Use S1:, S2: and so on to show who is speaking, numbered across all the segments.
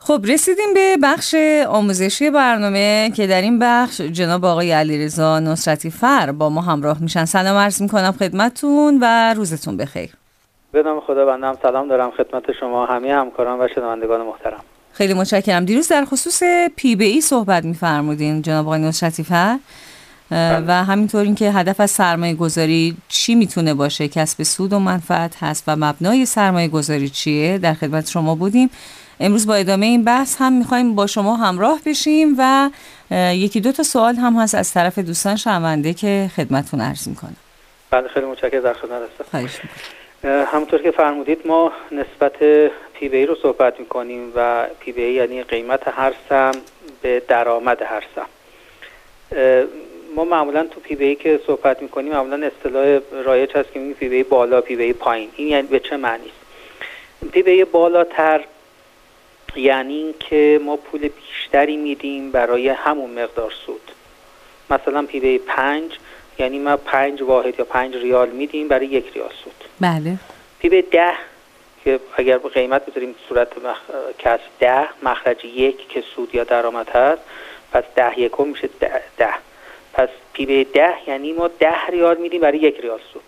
S1: خب رسیدیم به بخش آموزشی برنامه که در این بخش جناب آقای علیرضا نصرتی فر با ما همراه میشن. سلام عرض میکنم خدمتتون و روزتون بخیر.
S2: به نام خدا بنده هم سلام دارم خدمت شما همه همکاران و شنوندگان محترم.
S1: خیلی متشکرم. دیروز در خصوص PBE صحبت میفرمودین جناب آقای نصرتی فر و همینطور این که هدف از سرمایه گذاری چی میتونه باشه، کسب سود و منفعت هست و مبنای سرمایه گذاری چیه. در خدمت شما بودیم. امروز با ادامه این بحث هم میخوایم با شما همراه بشیم و یکی دو تا سوال هم هست از طرف دوستان شنونده که خدمتتون عرض میکنم.
S2: بله خیلی متشکرم، در خدمت هستم.
S1: خواهش میکنم.
S2: همونطور که فرمودید ما نسبت PBE رو صحبت میکنیم و PBE یعنی قیمت هر سهم به درآمد هر سهم. ما معمولا تو PBE که صحبت میکنیم معمولا اصطلاح رایج هست که میگیم PBE بالا PBE پایین. این یعنی به چه معنی است؟ PBE بالاتر یعنی این که ما پول بیشتری میدیم برای همون مقدار سود. مثلا PBE 5 یعنی ما 5 واحد یا 5 ریال میدیم برای 1 ریال سود.
S1: بله.
S2: PBE 10 که اگر به قیمت بذاریم صورت کسب 10 مخرج 1 که سود یا درآمد هست، پس 10 یکم میشه 10. پس PBE 10 یعنی ما 10 ریال میدیم برای 1 ریال سود.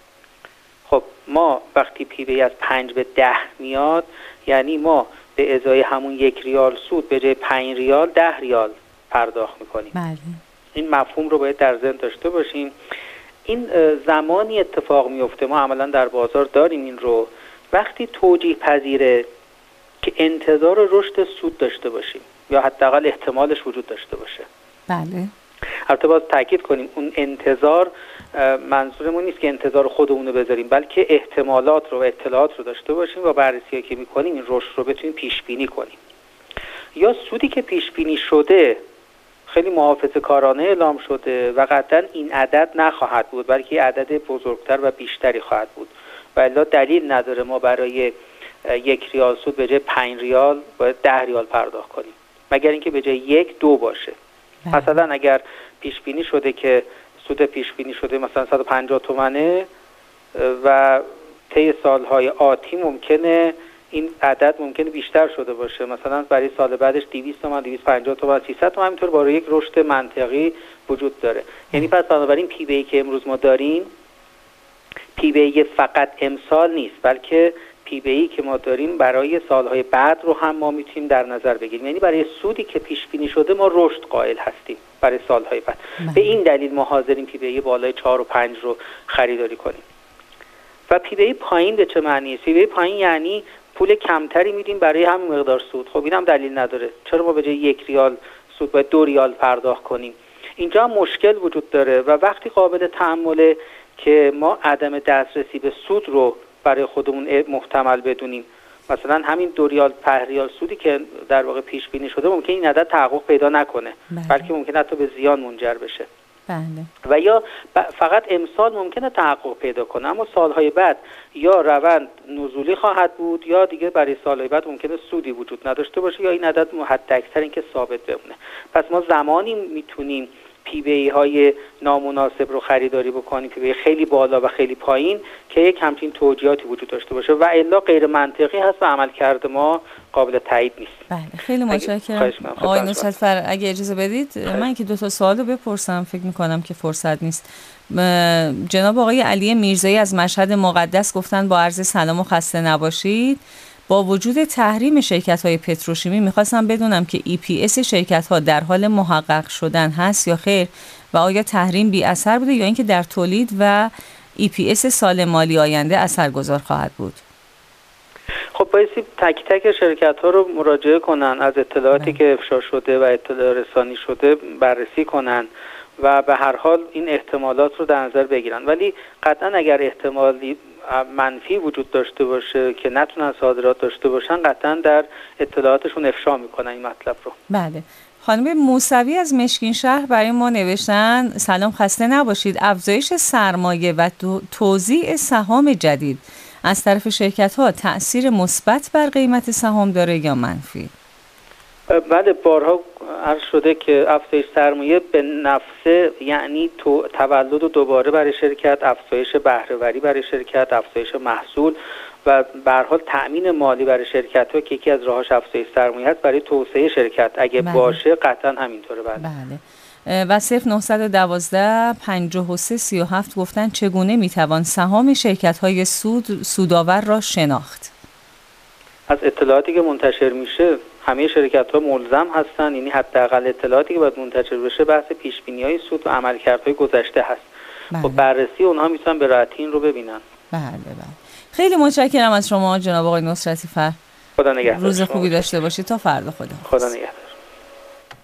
S2: خب ما وقتی PBE از 5 به 10 میاد یعنی ما به ازای همون 1 ریال سود به جای 5 ریال 10 ریال پرداخت میکنیم.
S1: بله.
S2: این مفهوم رو باید در ذهن داشته باشیم. این زمانی اتفاق میفته، ما عملا در بازار داریم این رو، وقتی توجیه پذیره که انتظار رشد سود داشته باشیم یا حداقل احتمالش وجود داشته باشه.
S1: بله.
S2: البته باز تاکید کنیم اون انتظار منظورمون نیست که انتظار خودمون رو بذاریم، بلکه احتمالات رو و اطلاعات رو داشته باشیم و بررسی که می‌کنیم این رشد رو بتونیم پیش بینی کنیم. یا سودی که پیش بینی شده خیلی محافظه‌کارانه اعلام شده و قطعاً این عدد نخواهد بود، بلکه عدد بزرگتر و بیشتری خواهد بود و الا دلیل نداره ما برای 1 ریال سود به جای 5 ریال باید 10 ریال پرداخت کنیم، مگر اینکه به جای 1 2 باشه. مثلا اگر پیش بینی شده که سود پیش بینی شده مثلا 150 تومنه و طی سالهای آتی ممکنه این عدد ممکنه بیشتر شده باشه، مثلا برای سال بعدش 200 تومن 250 تومن 300 تومن، همینطور برای یک رشد منطقی وجود داره. یعنی پس بنابراین PBE که امروز ما داریم PBE فقط امسال نیست، بلکه PBE که ما داریم برای سالهای بعد رو هم ما میتونیم در نظر بگیریم. یعنی برای سودی که پیش بینی شده ما رشد قائل هستیم برای سالهای بعد. به این دلیل ما حاضریم PBE بالای 4 و 5 رو خریداری کنیم. و PBE پایین به چه معنی است؟ PBE پایین یعنی پول کمتری میدیم برای همین مقدار سود. خب اینم دلیل نداره. چرا ما به جای 1 ریال سود باید 2 ریال پرداخت کنیم؟ اینجا مشکل وجود داره و وقتی قابل تأمله که ما عدم دسترسی به سود رو برای خودمون محتمل بدونیم. مثلا همین 2 ریال 5 ریال سودی که در واقع پیش بینی شده ممکن این عدد تحقق پیدا نکنه، بلکه ممکن حتی به زیان منجر بشه.
S1: بله.
S2: و یا فقط امسال ممکنه تحقق پیدا کنه، اما سالهای بعد یا روند نزولی خواهد بود یا دیگه برای سالهای بعد ممکنه سودی وجود نداشته باشه یا این عدد حداکثر این که ثابت بمونه. پس ما زمانی میتونیم PBE های نامناسب رو خریداری بکنیم، PBE خیلی بالا و خیلی پایین، که یک همچین توجیهاتی وجود داشته باشه و الا غیر منطقی هست و عملکرد ما قابل تایید نیست.
S1: بله خیلی متشکرم. آقای نصرتی فر اگه اجازه بدید من که 2 تا سوالو بپرسم، فکر می‌کنم که فرصت نیست. جناب آقای علی میرزایی از مشهد مقدس گفتن با عرض سلام و خسته نباشید. با وجود تحریم شرکت‌های پتروشیمی می‌خواستم بدونم که EPS شرکت‌ها در حال محقق شدن هست یا خیر و آیا تحریم بی اثر بوده یا اینکه در تولید و EPS سال مالی آینده اثرگذار خواهد بود؟
S2: خب بایستی تک تک شرکت‌ها رو مراجعه کنن، از اطلاعاتی که افشا شده و اطلاع رسانی شده بررسی کنن و به هر حال این احتمالات رو در نظر بگیرن. ولی قطعا اگر احتمالی منفی وجود داشته باشه که نتونن صادرات داشته باشن، قطعا در اطلاعاتشون افشا میکنن این مطلب رو.
S1: بله. خانم موسوی از مشکین شهر برای ما نوشتن سلام خسته نباشید. افزایش سرمایه و توزیع سهام جدید از طرف شرکت‌ها تأثیر مثبت بر قیمت سهام داره یا منفی؟
S2: بله بارها عرض شده که افزایش سرمایه به نفسه یعنی تولد دوباره برای شرکت، افزایش بهره‌وری برای شرکت، افزایش محصول و به هر حال تأمین مالی برای شرکت‌ها که یکی از راه‌هاش افزایش سرمایه است برای توسعه شرکت اگه باشه قطعا همینطوره.
S1: بله. و 0912 53 37 گفتن چگونه میتوان سهام شرکت‌های سودآور را شناخت؟
S2: از اطلاعاتی که منتشر میشه همه شرکت‌ها ملزم هستن، یعنی حداقل اطلاعاتی که باید منتشر بشه بحث پیش‌بینی‌های سود و عملکردهای گذشته هست. خب بررسی اونها میتونن به راحتی این رو ببینن.
S1: بله. خیلی متشکرم از شما جناب آقای نصرتی فر.
S2: خدا نگهدار.
S1: روز خوبی داشته باشید. تا فردا. خدا
S2: نگهدار.